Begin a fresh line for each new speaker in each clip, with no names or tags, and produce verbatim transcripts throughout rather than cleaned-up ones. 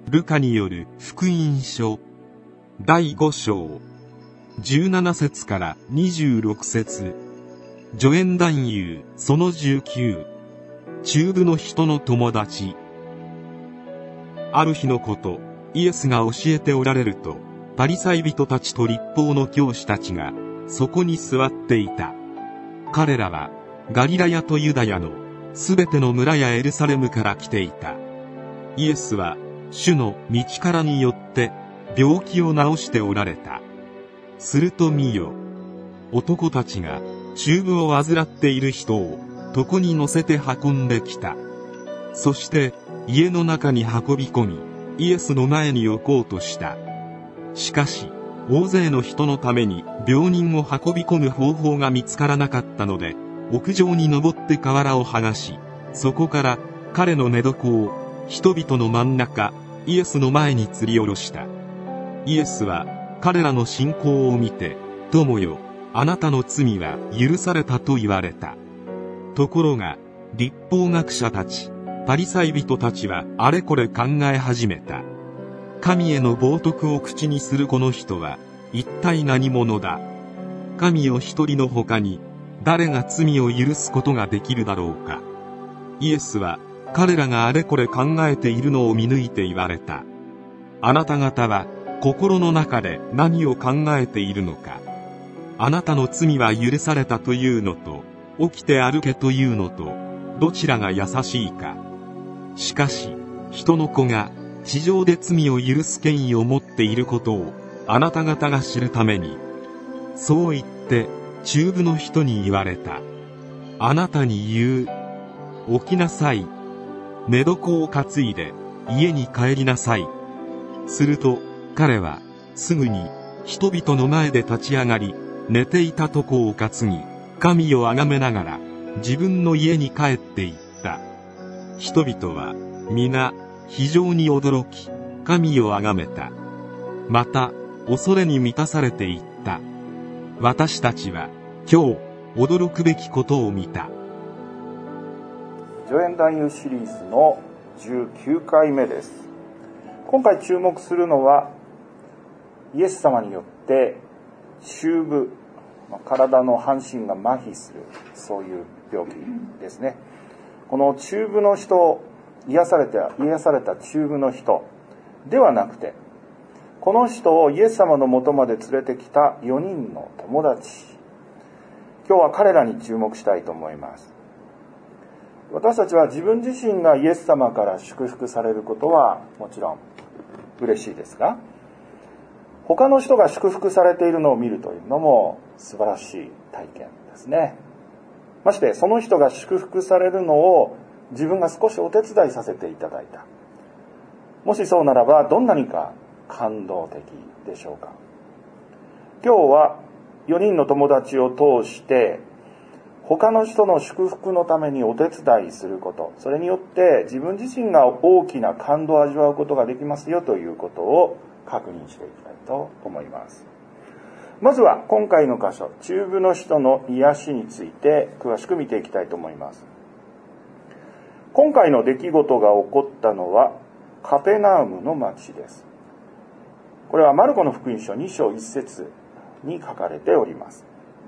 ルカによる福音書だいご章じゅうなな節からにじゅうろく節、助言男優そのじゅうきゅう、中部の人の友達。ある日のこと、イエスが教えておられると、パリサイ人たちと律法の教師たちがそこに座っていた。彼らはガリラヤとユダヤのすべての村やエルサレムから来ていた。イエスは主の道からによって病気を治しておられた。すると見よ、男たちが中部を患っている人を床に乗せて運んできた。そして家の中に運び込み、イエスの前に置こうとした。しかし大勢の人のために病人を運び込む方法が見つからなかったので、屋上に登って瓦を剥がし、そこから彼の寝床を人々の真ん中、イエスの前に吊り下ろした。イエスは彼らの信仰を見て、友よ、あなたの罪は許されたと言われた。ところが律法学者たち、パリサイ人たちはあれこれ考え始めた。神への冒涜を口にするこの人は一体何者だ。神を一人の他に誰が罪を許すことができるだろうか。イエスは彼らがあれこれ考えているのを見抜いて言われた。あなた方は心の中で何を考えているのか。あなたの罪は許されたというのと、起きて歩けというのと、どちらが優しいか。しかし人の子が地上で罪を許す権威を持っていることをあなた方が知るために、そう言って中部の人に言われた。あなたに言う。起きなさい。寝床を担いで家に帰りなさい。すると彼はすぐに人々の前で立ち上がり、寝ていた床を担ぎ、神をあがめながら自分の家に帰っていった。人々は皆非常に驚き、神をあがめた。また恐れに満たされていった。私たちは今日驚くべきことを見た。
助言男優シリーズのじゅうきゅうかいめです。今回注目するのは、イエス様によって中部、体の半身が麻痺する、そういう病気ですね。この中部の人、癒された癒された中部の人ではなくて、この人をイエス様のもとまで連れてきたよにんの友達、今日は彼らに注目したいと思います。私たちは自分自身がイエス様から祝福されることはもちろん嬉しいですが、他の人が祝福されているのを見るというのも素晴らしい体験ですね。ましてその人が祝福されるのを自分が少しお手伝いさせていただいた。もしそうならばどんなにか感動的でしょうか。今日はよにんの友達を通して他の人の祝福のためにお手伝いすること、それによって自分自身が大きな感動を味わうことができますよということを確認していきたいと思います。まずは今回の箇所、中部の人の癒しについて詳しく見ていきたいと思います。今回の出来事が起こったのはカペナウムの町です。これはマルコの福音書に章いち節に書かれております。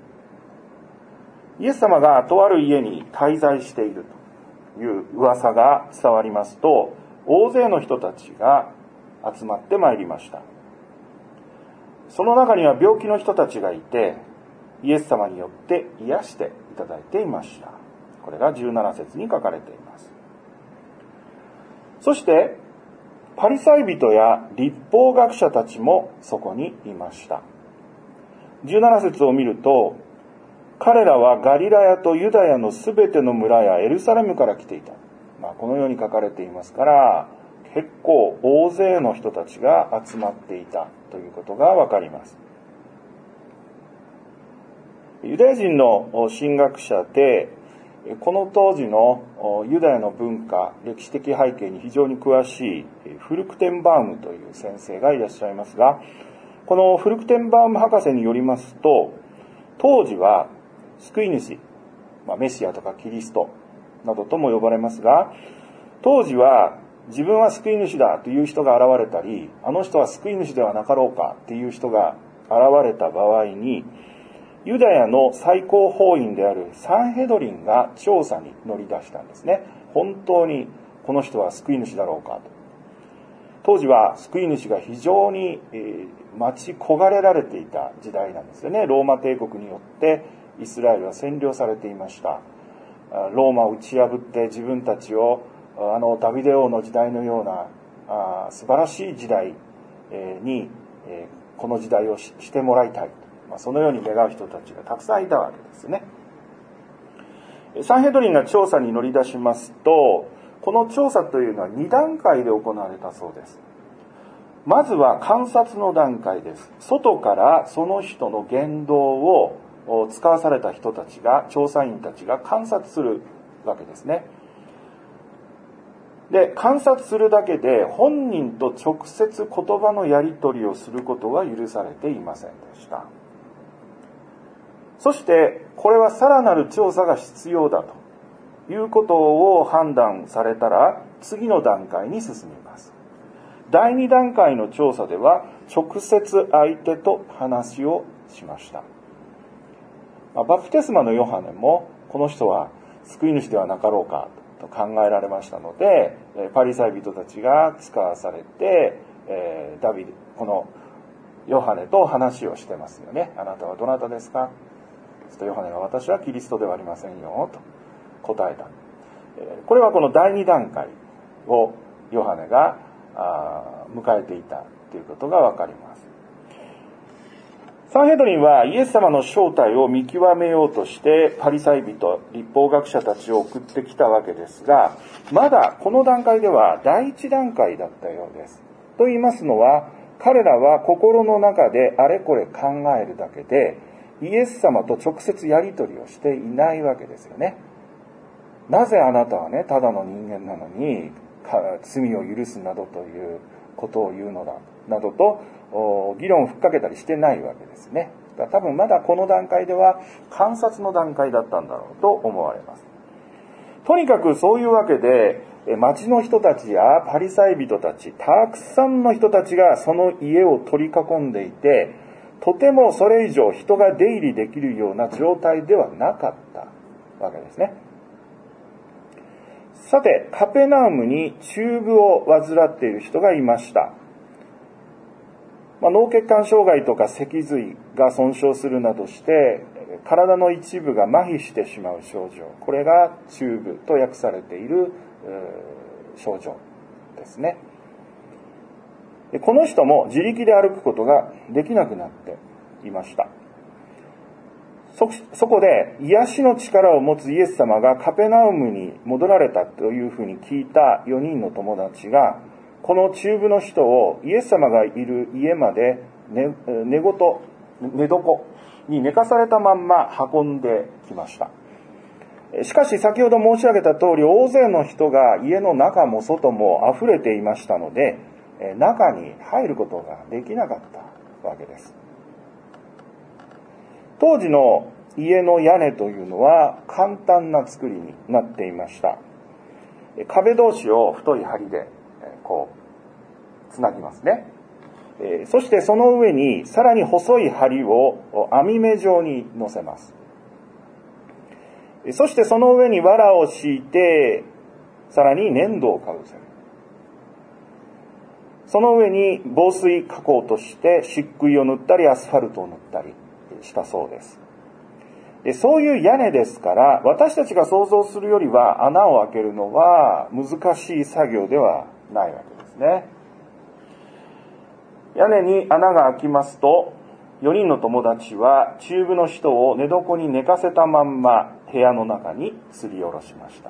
イエス様がとある家に滞在しているという噂が伝わりますと、大勢の人たちが集まってまいりました。その中には病気の人たちがいて、イエス様によって癒していただいていました。これがじゅうなな節に書かれています。そしてパリサイ人や律法学者たちもそこにいました。じゅうなな節を見ると、彼らはガリラヤとユダヤのすべての村やエルサレムから来ていた。まあ、このように書かれていますから、結構大勢の人たちが集まっていたということがわかります。ユダヤ人の神学者で、この当時のユダヤの文化、歴史的背景に非常に詳しいフルクテンバウムという先生がいらっしゃいますが、このフルクテンバウム博士によりますと、当時は救い主、まあ、メシアとかキリストなどとも呼ばれますが、当時は自分は救い主だという人が現れたり、あの人は救い主ではなかろうかという人が現れた場合に、ユダヤの最高法院であるサンヘドリンが調査に乗り出したんですね。本当にこの人は救い主だろうかと。当時は救い主が非常に、えー、待ち焦がれられていた時代なんですよね。ローマ帝国によってイスラエルは占領されていました。ローマを打ち破って自分たちをあのダビデ王の時代のようなあ素晴らしい時代にこの時代をしてもらいたい、まあ、そのように願う人たちがたくさんいたわけですね。サンヘドリンが調査に乗り出しますと、この調査というのはに段階で行われたそうです。まずは観察の段階です。外からその人の言動を使わされた人たちが、調査員たちが観察するわけですね。で、観察するだけで本人と直接言葉のやり取りをすることは許されていませんでした。そしてこれはさらなる調査が必要だということを判断されたら、次の段階に進みます。だいに段階の調査では直接相手と話をしました。バプテスマのヨハネもこの人は救い主ではなかろうかと考えられましたので、パリサイ人たちが使わされて、ダビデ、このヨハネと話をしてますよね。あなたはどなたですか？そしてヨハネが、私はキリストではありませんよと答えた。これはこのだいに段階をヨハネが迎えていたということがわかります。サンヘドリンはイエス様の正体を見極めようとしてパリサイ人、立法学者たちを送ってきたわけですが、まだこの段階ではだいいち段階だったようです。と言いますのは、彼らは心の中であれこれ考えるだけで、イエス様と直接やり取りをしていないわけですよね。なぜあなたはね、ただの人間なのに罪を許すなどということを言うのだなどと議論をふっかけたりしてないわけですね。だから多分まだこの段階では観察の段階だったんだろうと思われます。とにかくそういうわけで、町の人たちやパリサイ人たち、たくさんの人たちがその家を取り囲んでいて、とてもそれ以上人が出入りできるような状態ではなかったわけですね。さて、カペナウムに中風を患っている人がいました。まあ、脳血管障害とか脊髄が損傷するなどして体の一部が麻痺してしまう症状、これが中風と訳されている症状ですね。でこの人も自力で歩くことができなくなっていました。そ, そこで癒しの力を持つイエス様がカペナウムに戻られたというふうに聞いたよにんの友達が、この中部の人をイエス様がいる家まで 寝, 寝言寝床に寝かされたまんま運んできました。しかし先ほど申し上げた通り、大勢の人が家の中も外も溢れていましたので、中に入ることができなかったわけです。当時の家の屋根というのは簡単な作りになっていました。壁同士を太い梁でこうつなぎますね。そしてその上にさらに細い梁を網目状に乗せます。そしてその上に藁を敷いて、さらに粘土をかぶせる。その上に防水加工として漆喰を塗ったりアスファルトを塗ったりしたそうです。でそういう屋根ですから、私たちが想像するよりは穴を開けるのは難しい作業ではないわけですね。屋根に穴が開きますと、よにんの友達は中部の人を寝床に寝かせたまんま部屋の中に吊り下ろしました。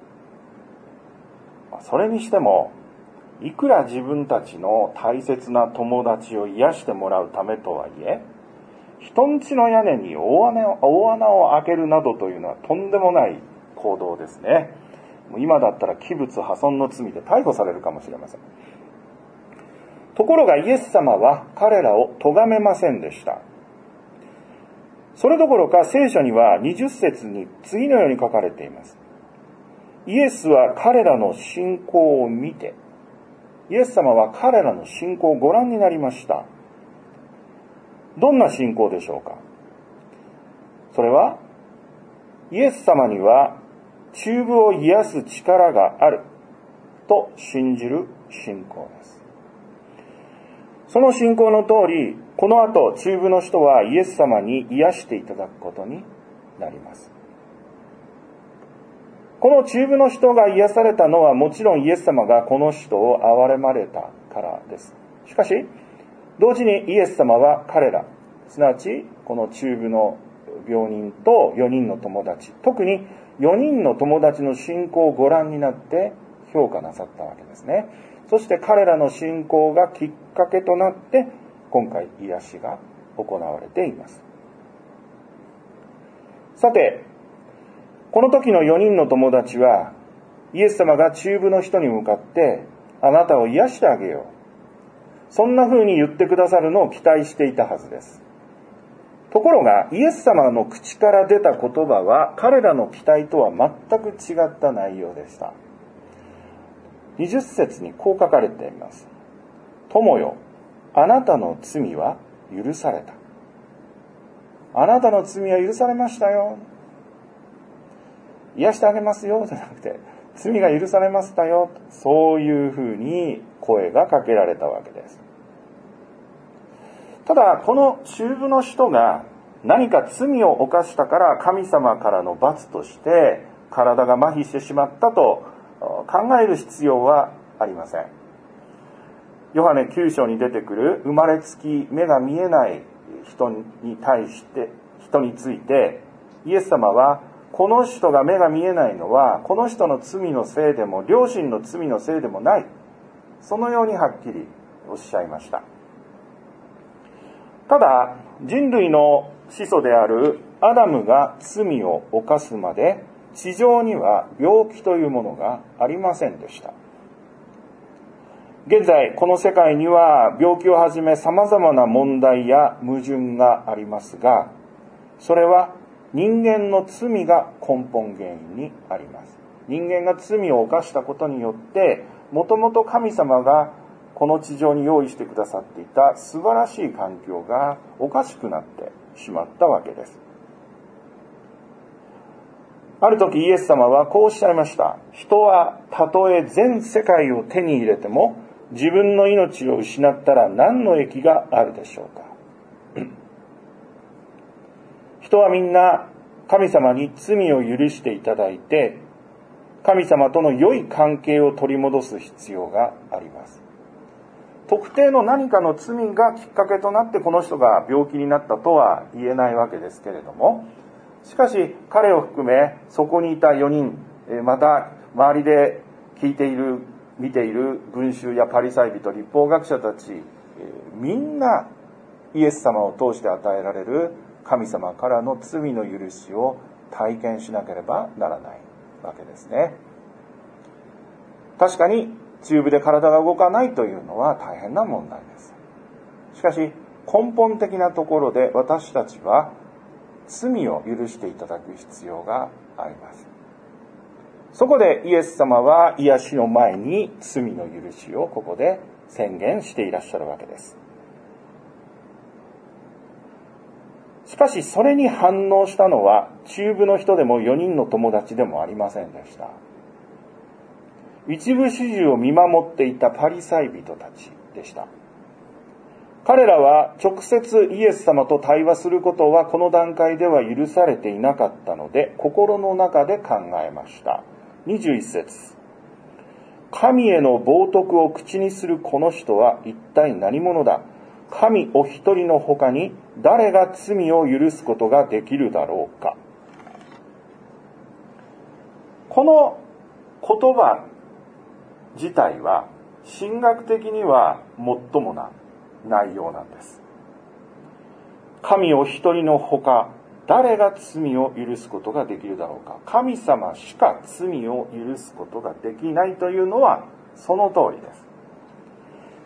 それにしても、いくら自分たちの大切な友達を癒してもらうためとはいえ、人んちの屋根に大穴を、大穴を開けるなどというのはとんでもない行動ですね。今だったら器物破損の罪で逮捕されるかもしれません。ところがイエス様は彼らを咎めませんでした。それどころか聖書にはにじゅっ節に次のように書かれています。 イエスは彼らの信仰を見て、イエス様は彼らの信仰をご覧になりました。どんな信仰でしょうか。それは、イエス様には中部を癒す力があると信じる信仰です。その信仰の通り、この後中部の人はイエス様に癒していただくことになります。この中部の人が癒されたのはもちろんイエス様がこの人を憐れまれたからです。しかし、同時にイエス様は彼ら、すなわちこの中部の病人とよにんの友達、特によにんの友達の信仰をご覧になって評価なさったわけですね。そして彼らの信仰がきっかけとなって今回癒しが行われています。さて、この時のよにんの友達はイエス様が中部の人に向かってあなたを癒してあげよう、そんな風に言ってくださるのを期待していたはずです。ところがイエス様の口から出た言葉は彼らの期待とは全く違った内容でした。にじゅっ節にこう書かれています。友よ、あなたの罪は許された。あなたの罪は許されましたよ。癒してあげますよじゃなくて、罪が許されましたよ、そういうふうに声がかけられたわけです。ただこの中部の人が何か罪を犯したから神様からの罰として体が麻痺してしまったと考える必要はありません。ヨハネきゅう章に出てくる生まれつき目が見えない人に対して人についてイエス様はこの人が目が見えないのはこの人の罪のせいでも両親の罪のせいでもない、そのようにはっきりおっしゃいました。ただ人類の始祖であるアダムが罪を犯すまで地上には病気というものがありませんでした。現在この世界には病気をはじめ様々な問題や矛盾がありますが、それは人間の罪が根本原因にあります。人間が罪を犯したことによってもともと神様がこの地上に用意してくださっていた素晴らしい環境がおかしくなってしまったわけです。ある時イエス様はこうおっしゃいました。人はたとえ全世界を手に入れても自分の命を失ったら何の益があるでしょうか。人はみんな神様に罪を許していただいて神様との良い関係を取り戻す必要があります。特定の何かの罪がきっかけとなってこの人が病気になったとは言えないわけですけれども、しかし彼を含めそこにいたよにん、また周りで聞いている見ている群衆やパリサイ人、立法学者たち、みんなイエス様を通して与えられる神様からの罪の許しを体験しなければならないわけですね。確かに中部で体が動かないというのは大変な問題です。しかし根本的なところで私たちは罪を許していただく必要があります。そこでイエス様は癒しの前に罪の許しをここで宣言していらっしゃるわけです。しかしそれに反応したのは中部の人でもよにんの友達でもありませんでした。一部始終を見守っていたパリサイ人たちでした。彼らは直接イエス様と対話することはこの段階では許されていなかったので心の中で考えました。にじゅういっ節、神への冒涜を口にするこの人は一体何者だ。神お一人の他に誰が罪を許すことができるだろうか。この言葉自体は神学的には最もな内容なんです。神お一人のほか誰が罪を許すことができるだろうか。神様しか罪を許すことができないというのはその通りです。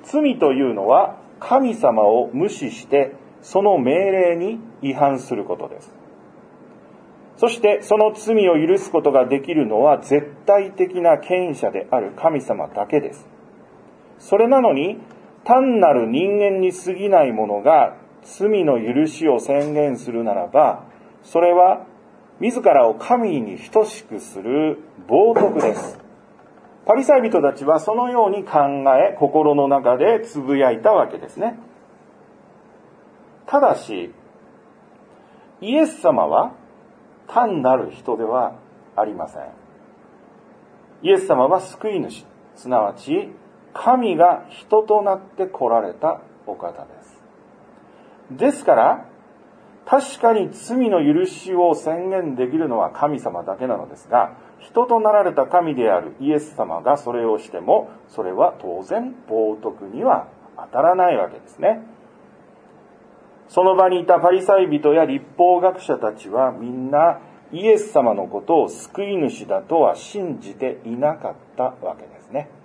罪というのは神様を無視してその命令に違反することです。 そしてその罪を許すことができるのは絶対的な権威者である神様だけです。それなのに単なる人間に過ぎない者が罪の許しを宣言するならば、それは自らを神に等しくする冒涜です。パリサイ人たちはそのように考え、心の中でつぶやいたわけですね。ただし、イエス様は単なる人ではありません。イエス様は救い主、すなわち神が人となって来られたお方です。ですから、確かに罪の許しを宣言できるのは神様だけなのですが、人となられた神であるイエス様がそれをしても、それは当然冒涜には当たらないわけですね。その場にいたパリサイ人や立法学者たちはみんなイエス様のことを救い主だとは信じていなかったわけですね。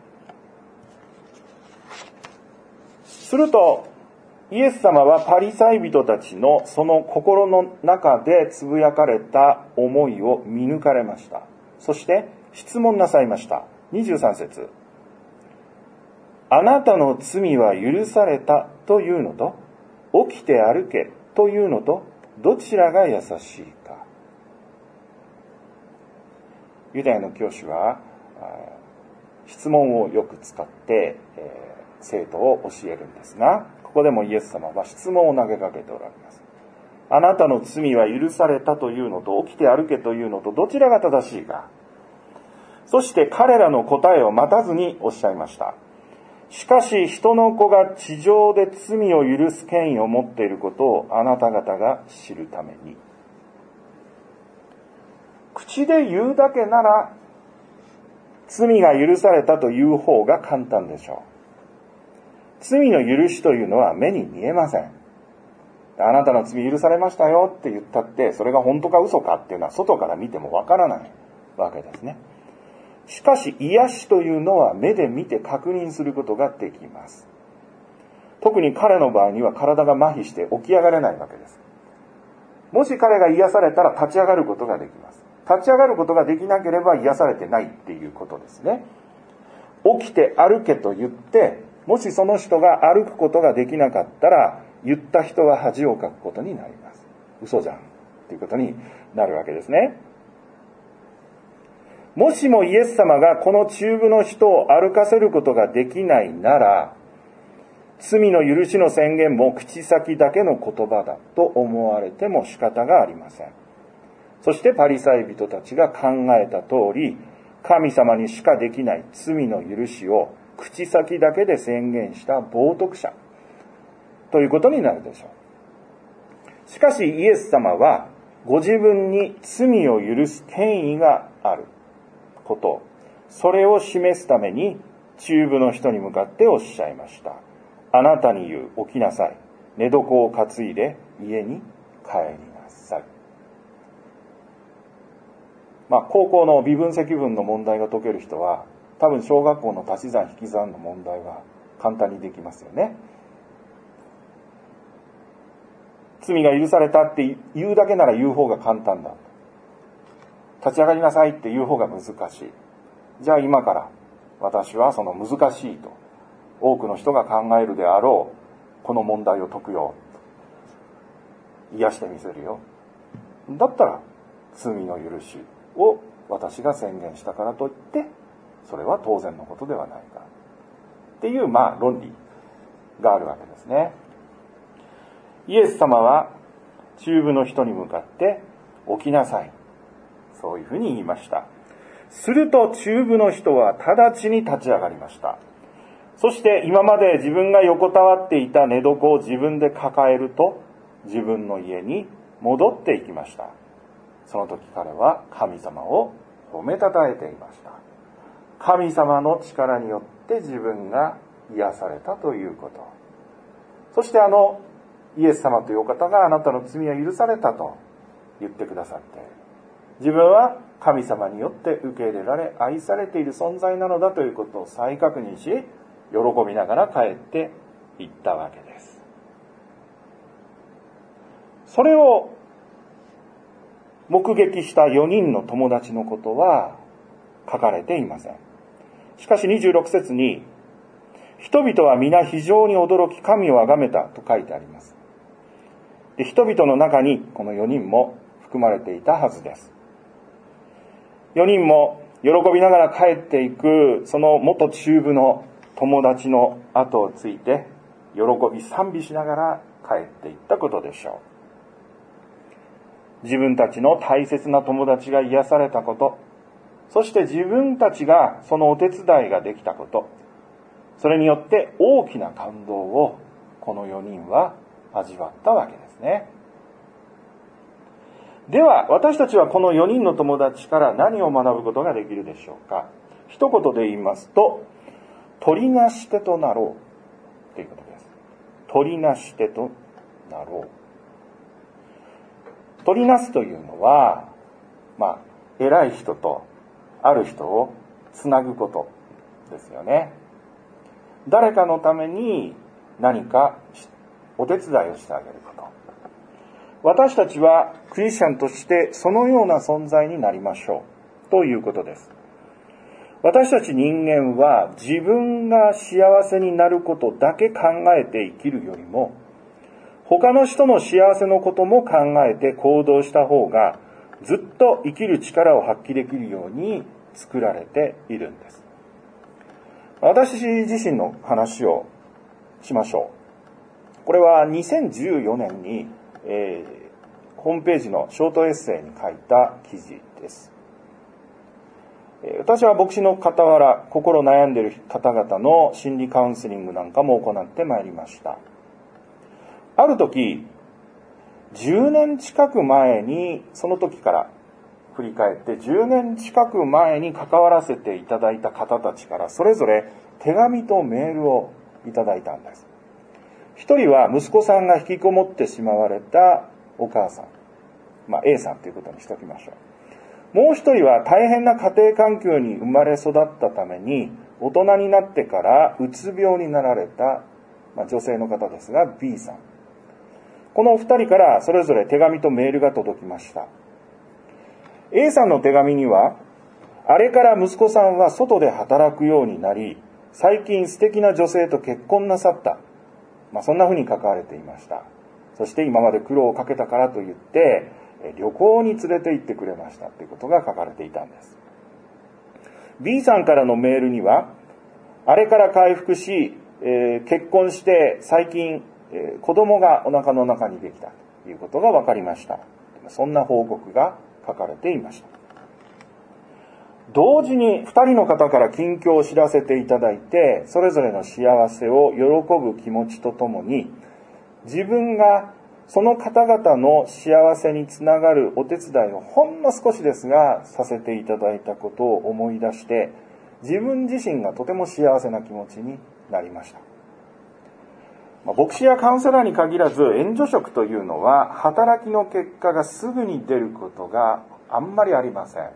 するとイエス様はパリサイ人たちのその心の中でつぶやかれた思いを見抜かれました。そして質問なさいました。にじゅうさん節。あなたの罪は許されたというのと、起きて歩けというのと、どちらが優しいか。ユダヤの教師は質問をよく使って、えー、生徒を教えるんですが、ここでもイエス様は質問を投げかけておられます。あなたの罪は許されたというのと、起きて歩けというのと、どちらが正しいか。そして彼らの答えを待たずにおっしゃいました。しかし人の子が地上で罪を許す権威を持っていることをあなた方が知るために。口で言うだけなら罪が許されたという方が簡単でしょう。罪の許しというのは目に見えません。あなたの罪許されましたよって言ったって、それが本当か嘘かっていうのは外から見てもわからないわけですね。しかし癒しというのは目で見て確認することができます。特に彼の場合には体が麻痺して起き上がれないわけです。もし彼が癒されたら立ち上がることができます。立ち上がることができなければ癒されてないっていうことですね。起きて歩けと言って、もしその人が歩くことができなかったら、言った人は恥をかくことになります。嘘じゃんっていうことになるわけですね。もしもイエス様がこの中部の人を歩かせることができないなら、罪の許しの宣言も口先だけの言葉だと思われても仕方がありません。そしてパリサイ人たちが考えた通り、神様にしかできない罪の許しを口先だけで宣言した冒涜者ということになるでしょう。しかしイエス様はご自分に罪を許す権威があること、それを示すために中部の人に向かっておっしゃいました。あなたに言う、起きなさい。寝床を担いで家に帰りなさい。まあ、高校の微分積分の問題が解ける人は、多分小学校の足し算引き算の問題は簡単にできますよね。罪が許されたって言うだけなら言う方が簡単だ。立ち上がりなさいって言う方が難しい。じゃあ今から私はその難しいと多くの人が考えるであろうこの問題を解くよ。癒してみせるよ。だったら罪の許しを私が宣言したからといってそれは当然のことではないかっていうまあ論理があるわけですね。イエス様は中部の人に向かって起きなさい、そういうふうに言いました。すると中部の人は直ちに立ち上がりました。そして今まで自分が横たわっていた寝床を自分で抱えると自分の家に戻っていきました。その時彼は神様を褒めたたえていました。神様の力によって自分が癒されたということ。そしてあのイエス様というお方があなたの罪は許されたと言ってくださって、自分は神様によって受け入れられ愛されている存在なのだということを再確認し、喜びながら帰っていったわけです。それを目撃したよにんの友達のことは書かれていません。しかしにじゅうろく節に、人々は皆非常に驚き神をあがめたと書いてあります。で、人々の中にこのよにんも含まれていたはずです。よにんも喜びながら帰っていくその元中部の友達の後をついて喜び賛美しながら帰っていったことでしょう。自分たちの大切な友達が癒されたこと、そして自分たちがそのお手伝いができたこと、それによって大きな感動をこのよにんは味わったわけですね。では私たちはこのよにんの友達から何を学ぶことができるでしょうか。一言で言いますと、取りなし手となろうということです。取りなし手となろう。取りなすというのは、まあ偉い人とある人をつなぐことですよね。誰かのために何かお手伝いをしてあげること。私たちはクリスチャンとしてそのような存在になりましょうということです。私たち人間は自分が幸せになることだけ考えて生きるよりも、他の人の幸せのことも考えて行動した方がずっと生きる力を発揮できるように作られているんです。私自身の話をしましょう。これはにせんじゅうよねんに、えー、ホームページのショートエッセイに書いた記事です。私は牧師の傍ら、心悩んでいる方々の心理カウンセリングなんかも行ってまいりました。ある時、じゅうねん近く前に、その時から振り返ってじゅうねん近く前に関わらせていただいた方たちからそれぞれ手紙とメールをいただいたんです。一人は息子さんが引きこもってしまわれたお母さん、まあ A さんということにしておきましょう。もう一人は大変な家庭環境に生まれ育ったために大人になってからうつ病になられた、まあ、女性の方ですが B さん。このお二人からそれぞれ手紙とメールが届きました。A さんの手紙には、あれから息子さんは外で働くようになり、最近素敵な女性と結婚なさった。まあ、そんな風に書かれていました。そして今まで苦労をかけたからと言って、旅行に連れて行ってくれましたということが書かれていたんです。B さんからのメールには、あれから回復し、えー、結婚して最近、えー、子供がお腹の中にできたということが分かりました。そんな報告が書かれていました。同時にふたりの方から近況を知らせていただいて、それぞれの幸せを喜ぶ気持ちとともに、自分がその方々の幸せにつながるお手伝いをほんの少しですがさせていただいたことを思い出して、自分自身がとても幸せな気持ちになりました。まあ、牧師やカウンセラーに限らず援助職というのは働きの結果がすぐに出ることがあんまりありません。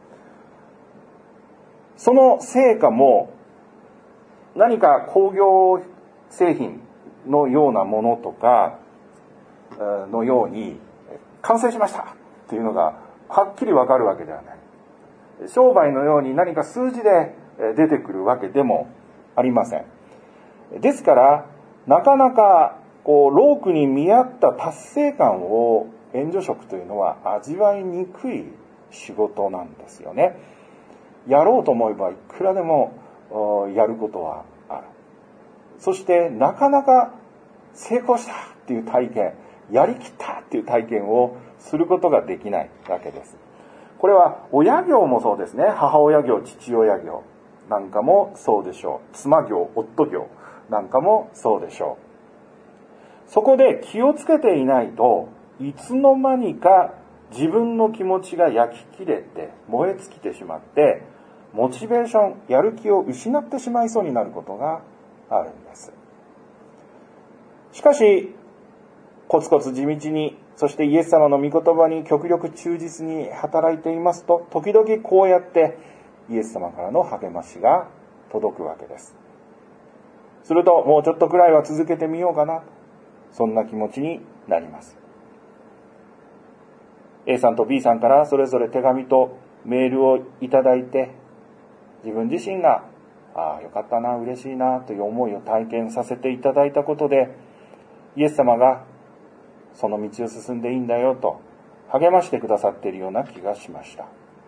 その成果も何か工業製品のようなものとかのように完成しましたというのがはっきりわかるわけではない。商売のように何か数字で出てくるわけでもありません。ですからなかなかこう労苦に見合った達成感を援助職というのは味わいにくい仕事なんですよね。やろうと思えばいくらでもやることはある。そしてなかなか成功したっていう体験、やりきったっていう体験をすることができないわけです。これは親業もそうですね。母親業、父親業なんかもそうでしょう。妻業、夫業なんかもそうでしょう。そこで気をつけていないといつの間にか自分の気持ちが焼き切れて燃え尽きてしまってモチベーション、やる気を失ってしまいそうになることがあるんです。しかしコツコツ地道に、そしてイエス様の御言葉に極力忠実に働いていますと、時々こうやってイエス様からの励ましが届くわけです。するともうちょっとくらいは続けてみようかな、そんな気持ちになります。 A さんと B さんからそれぞれ手紙とメールをいただいて、自分自身が、ああ、よかったな、嬉しいな、という思いを体験させていただいたことで、イエス様がその道を進んでいいんだよと励ましてくださっているような気がしました。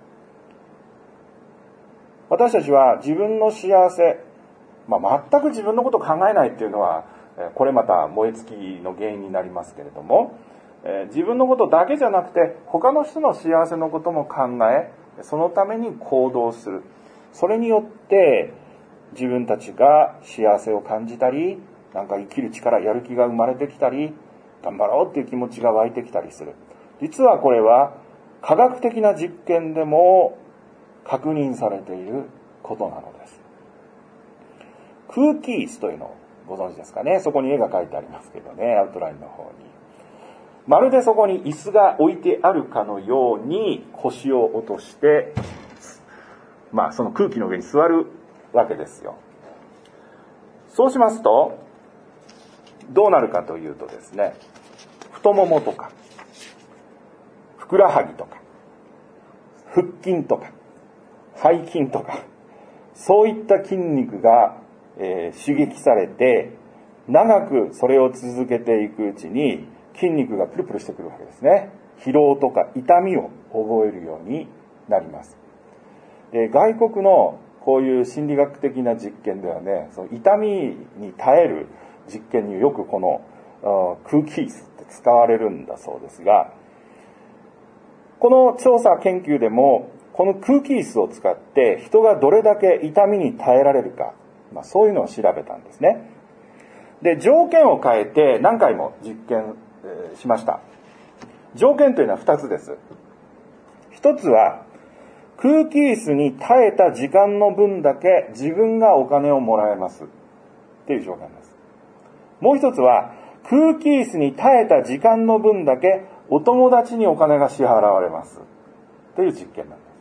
私たちは自分の幸せ、まあ、全く自分のことを考えないっていうのは、これまた燃え尽きの原因になりますけれども、自分のことだけじゃなくて他の人の幸せのことも考え、そのために行動する。それによって自分たちが幸せを感じたり、なんか生きる力、やる気が生まれてきたり、頑張ろうっていう気持ちが湧いてきたりする。実はこれは科学的な実験でも確認されていることなのです。空気椅子というのをご存知ですかね。そこに絵が描いてありますけどね、アウトラインの方に。まるでそこに椅子が置いてあるかのように腰を落として、まあその空気の上に座るわけですよ。そうしますと、どうなるかというとですね、太ももとか、ふくらはぎとか、腹筋とか、背筋とか、そういった筋肉が、えー、刺激されて、長くそれを続けていくうちに筋肉がプルプルしてくるわけですね。疲労とか痛みを覚えるようになります。で、外国のこういう心理学的な実験ではね、その痛みに耐える実験によくこの空気椅子って使われるんだそうですが、この調査研究でもこの空気椅子を使って人がどれだけ痛みに耐えられるか、まあ、そういうのを調べたんですね。で、条件を変えて何回も実験、えー、しました。条件というのはふたつです。ひとつは空気椅子に耐えた時間の分だけ自分がお金をもらえますっていう条件です。もう一つは空気椅子に耐えた時間の分だけお友達にお金が支払われますっていう実験なんです。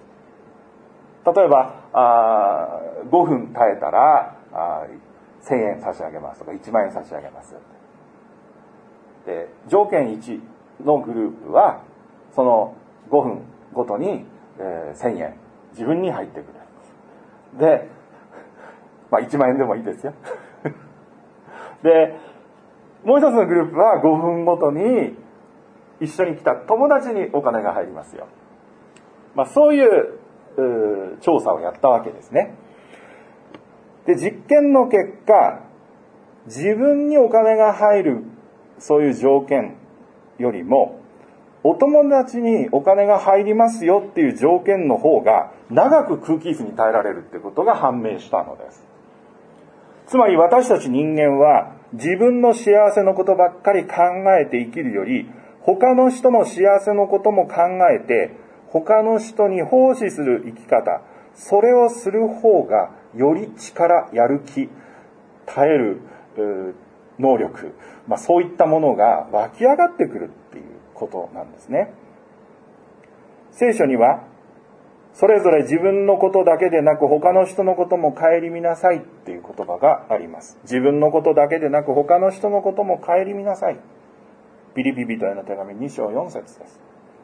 例えばあごふん耐えたらあせんえん差し上げますとかいちまんえん差し上げます。で、条件いちのグループはそのごふんごとに、えー、せんえん自分に入ってくる。で、まあいちまんえんでもいいですよ。で、もう一つのグループはごふんごとに一緒に来た友達にお金が入りますよ。まあそういう、う調査をやったわけですね。で、実験の結果、自分にお金が入るそういう条件よりも、お友達にお金が入りますよっていう条件の方が長く空気椅子に耐えられるってことが判明したのです。つまり私たち人間は自分の幸せのことばっかり考えて生きるより、他の人の幸せのことも考えて、他の人に奉仕する生き方、それをする方がより力、やる気、耐える能力、まあ、そういったものが湧き上がってくるっていうことなんですね。聖書にはそれぞれ自分のことだけでなく他の人のことも顧みなさいっていう言葉があります。自分のことだけでなく他の人のことも顧みなさい。ピリピ人への手紙に章よん節です。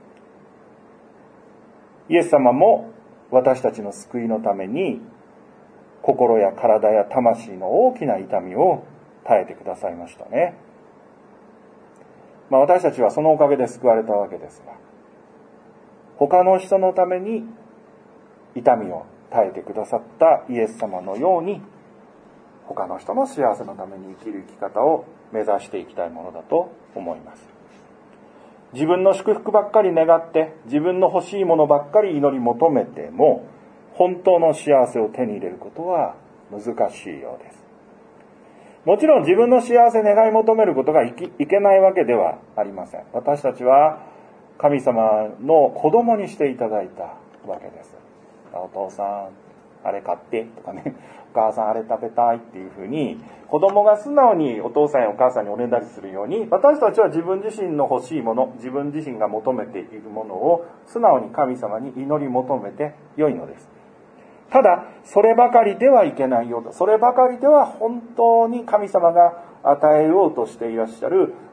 イエス様も私たちの救いのために心や体や魂の大きな痛みを耐えてくださいましたね。まあ私たちはそのおかげで救われたわけですが、他の人のために痛みを耐えてくださったイエス様のように、他の人の幸せのために生きる生き方を目指していきたいものだと思います。自分の祝福ばっかり願って、自分の欲しいものばっかり祈り求めても、本当の幸せを手に入れることは難しいようです。もちろん自分の幸せ願い求めることがいけないわけではありません。私たちは神様の子供にしていただいたわけです。お父さんあれ買ってとかね、お母さんあれ食べたいっていうふうに子供が素直にお父さんやお母さんにおねだりするように、私たちは自分自身の欲しいもの、自分自身が求めているものを素直に神様に祈り求めて良いのです。ただそればかりではいけないよと、そればかりでは本当に神様が与えようとしていらっしゃる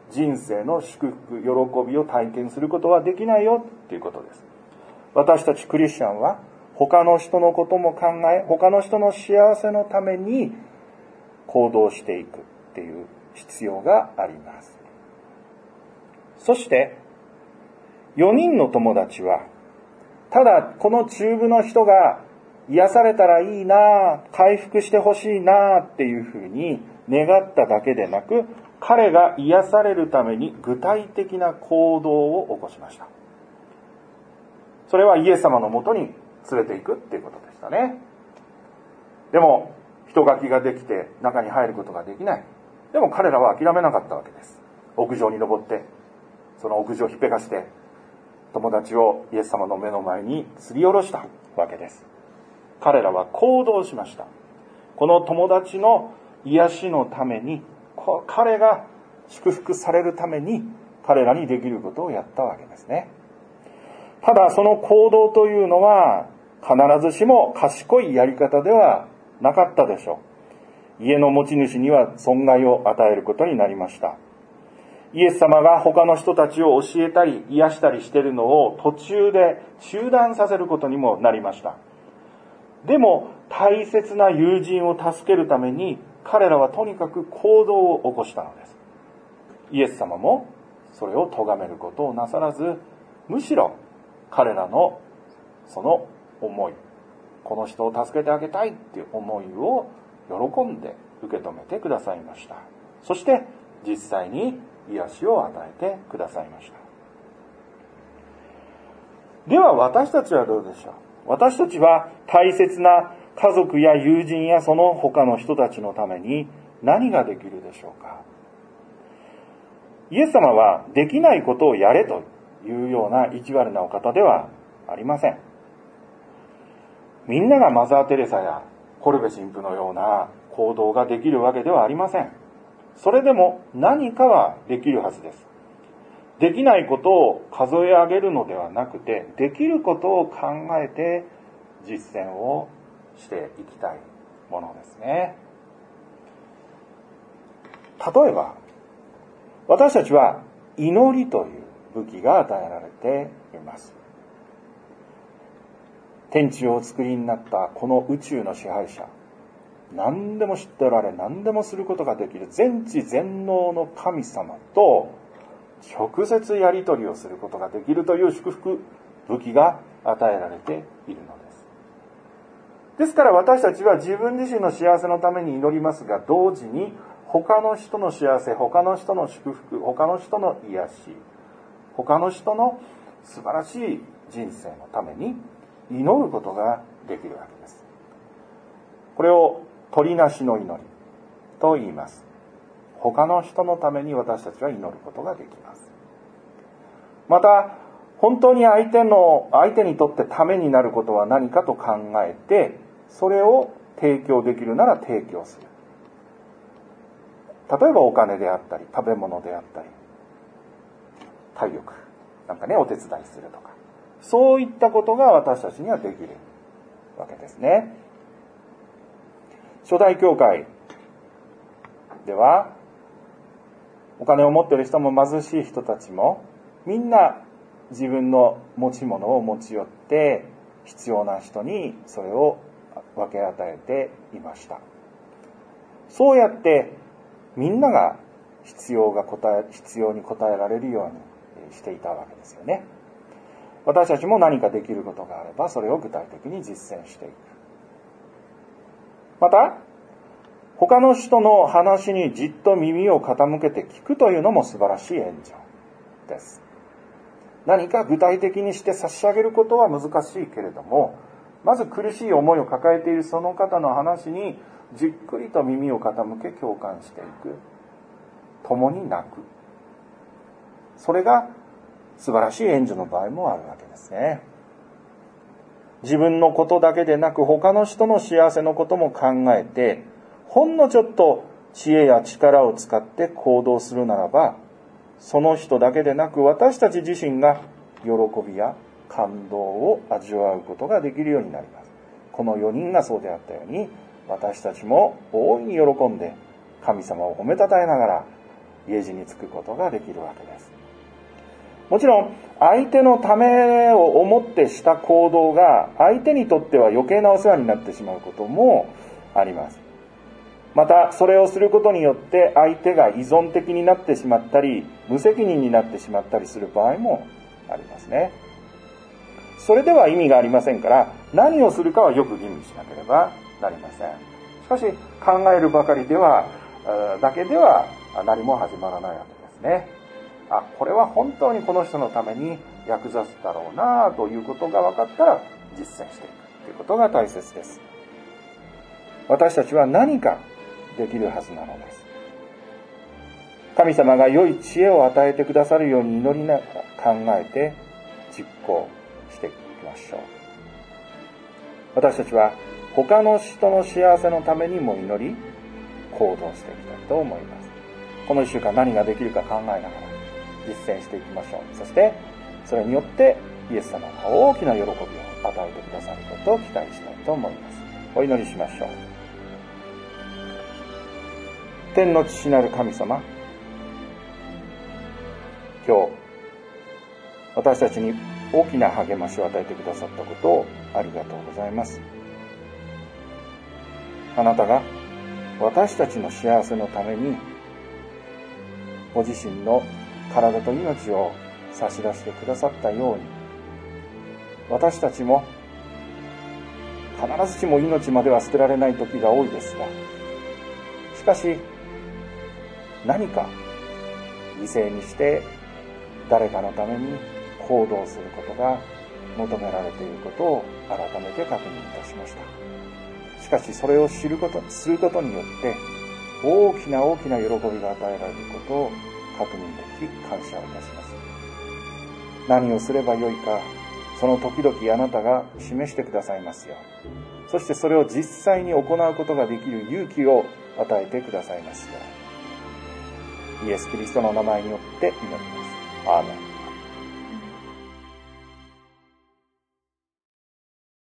人生の祝福、喜びを体験することはできないよということです。私たちクリスチャンは他の人のことも考え、他の人の幸せのために行動していくっていう必要があります。そしてよにんの友達は、ただこの中部の人が癒されたらいいな、回復してほしいなっていうふうに願っただけでなく、彼が癒されるために具体的な行動を起こしました。それはイエス様のもとに連れて行くっていうことでしたね。でも人垣きができて中に入ることができない。でも彼らは諦めなかったわけです。屋上に登って、その屋上をひっぺかして友達をイエス様の目の前に吊り下ろしたわけです。彼らは行動しました。この友達の癒しのために、彼が祝福されるために彼らにできることをやったわけですね。ただその行動というのは必ずしも賢いやり方ではなかったでしょう。家の持ち主には損害を与えることになりました。イエス様が他の人たちを教えたり癒したりしているのを途中で中断させることにもなりました。でも大切な友人を助けるために彼らはとにかく行動を起こしたのです。イエス様もそれを咎めることをなさらず、むしろ彼らのその思い、この人を助けてあげたいっていう思いを喜んで受け止めてくださいました。そして実際に癒しを与えてくださいました。では私たちはどうでしょう。私たちは大切な家族や友人やその他の人たちのために何ができるでしょうか。イエス様はできないことをやれというような意地悪なお方ではありません。みんながマザー・テレサやコルベ神父のような行動ができるわけではありません。それでも何かはできるはずです。できないことを数え上げるのではなくて、できることを考えて実践をしていきたいものですね。例えば、私たちは祈りという武器が与えられています。天地をお作りになったこの宇宙の支配者、何でも知っておられ、何でもすることができる全知全能の神様と直接やり取りをすることができるという祝福武器が与えられているのです。ですから私たちは自分自身の幸せのために祈りますが、同時に他の人の幸せ、他の人の祝福、他の人の癒し、他の人の素晴らしい人生のために祈ることができるわけです。これを取りなしの祈りと言います。他の人のために私たちは祈ることができます。また本当に相手の相手にとってためになることは何かと考えて、それを提供できるなら提供する。例えばお金であったり、食べ物であったり、体力なんかね、お手伝いするとか、そういったことが私たちにはできるわけですね。初代教会ではお金を持っている人も貧しい人たちもみんな自分の持ち物を持ち寄って必要な人にそれを分け与えていました。そうやってみんなが必要が答え必要に応えられるようにしていたわけですよね。私たちも何かできることがあればそれを具体的に実践していく。また他の人の話にじっと耳を傾けて聞くというのも素晴らしい援助です。何か具体的にして差し上げることは難しいけれども、まず苦しい思いを抱えているその方の話にじっくりと耳を傾け共感していく、共に泣く、それが素晴らしい援助の場合もあるわけですね。自分のことだけでなく他の人の幸せのことも考えて、ほんのちょっと知恵や力を使って行動するならば、その人だけでなく私たち自身が喜びや感動を味わうことができるようになります。このよにんがそうであったように、私たちも大いに喜んで神様を褒めたたえながら家路につくことができるわけです。もちろん相手のためを思ってした行動が相手にとっては余計なお世話になってしまうこともあります。またそれをすることによって相手が依存的になってしまったり無責任になってしまったりする場合もありますね。それでは意味がありませんから、何をするかはよく吟味しなければなりません。しかし考えるばかりではだけでは何も始まらないわけですね。あ、これは本当にこの人のために役立つだろうなということが分かったら実践していくということが大切です。私たちは何かできるはずなのです。神様が良い知恵を与えてくださるように祈りながら考えて実行していきましょう。私たちは他の人の幸せのためにも祈り行動していきたいと思います。この一週間何ができるか考えながら実践していきましょう。そしてそれによってイエス様が大きな喜びを与えてくださることを期待したいと思います。お祈りしましょう。天の父なる神様、今日私たちに大きな励ましを与えてくださったことをありがとうございます。あなたが私たちの幸せのためにご自身の体と命を差し出してくださったように、私たちも必ずしも命までは捨てられない時が多いですが、しかし何か犠牲にして誰かのために行動することが求められていることを改めて確認いたしました。しかしそれを知ること、することによって大きな大きな喜びが与えられることを確認でき感謝をいたします。何をすればよいか、その時々あなたが示してくださいますよう、そしてそれを実際に行うことができる勇気を与えてくださいますよう、イエス・キリストの名前によって祈ります。アーメン。